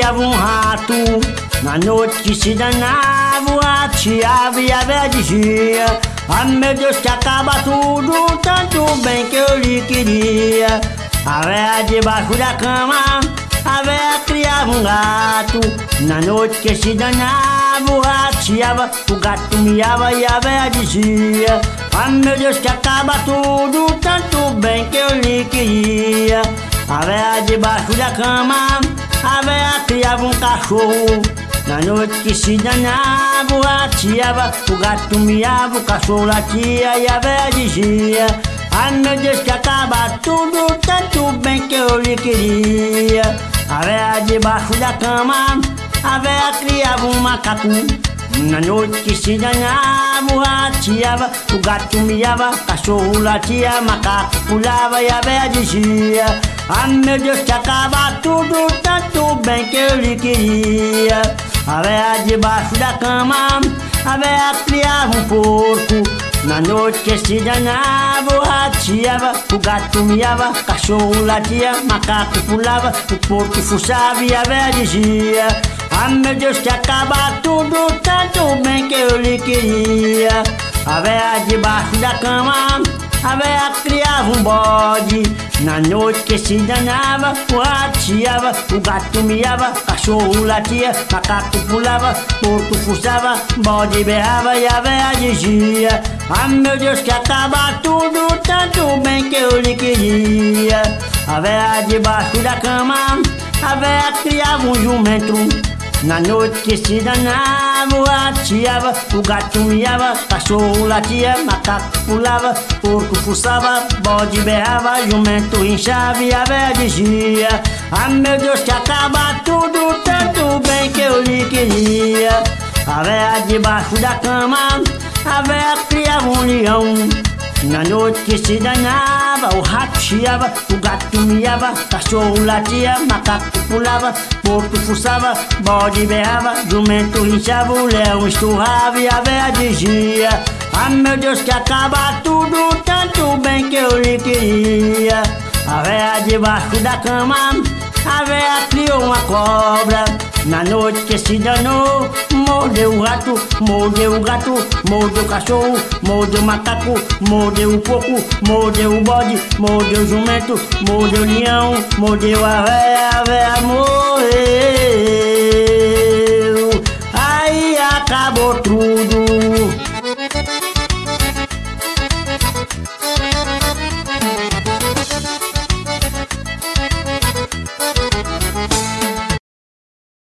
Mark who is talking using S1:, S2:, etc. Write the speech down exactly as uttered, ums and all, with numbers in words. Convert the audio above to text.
S1: criava um rato. Na noite que se danava, o rato chiava e a véia dizia: ah, meu Deus, que acaba tudo, tanto bem que eu lhe queria. A véia debaixo da cama, a véia criava um gato. Na noite que se danava, o rato chiava, o gato miava e a véia dizia: ah, meu Deus, que acaba tudo, tanto bem que eu lhe queria. A véia debaixo da cama, a véia criava um cachorro. Na noite que se danava, o rato chiava, o gato miava, o cachorro latia e a véia dizia: ai meu Deus, que acaba tudo, tanto bem que eu lhe queria. A véia debaixo da cama, a véia criava um macaco. Na noite que se danava, o rato chiava, o gato miava, o cachorro latia, macaco pulava e a véia dizia: ah meu Deus, que acaba tudo, tanto bem que eu lhe queria. A véia debaixo da cama, a véia criava um porco. Na noite que se danava, o rato chiava, o gato miava, o cachorro latia, macaco pulava, o porco fuçava e a véia dizia: ah meu Deus, que acaba tudo, tanto bem que eu lhe queria. A véia debaixo da cama, a véia criava um bode. Na noite que se danava, o rato chiava, o gato miava, o cachorro latia, macaco pulava, porco fuçava, bode berrava e a véia dizia: ah meu Deus, que acaba tudo, tanto bem que eu lhe queria. A véia debaixo da cama, a véia criava um jumento. Na noite que se danava, o rato chiava, o gato miava, cachorro latia, macaco pulava, porco fuçava, bode berrava, jumento inchava e a véia dizia: ah meu Deus, que acaba tudo, tanto bem que eu lhe queria. A véia debaixo da cama, a véia criava um leão. Na noite que se danava, o rato chiava, o gato miava, cachorro latia, macaco pulava, porco fuçava, bode berrava, jumento inchava, o leão esturrava e a véia dizia: ah meu Deus, que acaba tudo, tanto bem que eu lhe queria. A véia debaixo da cama, a véia criou uma cobra. Na noite que se danou, mordeu o rato, mordeu o gato, mordeu o cachorro, mordeu o macaco, mordeu o porco, mordeu o bode, mordeu o jumento, mordeu o leão, mordeu a véia, a véia morreu. Aí acabou tudo.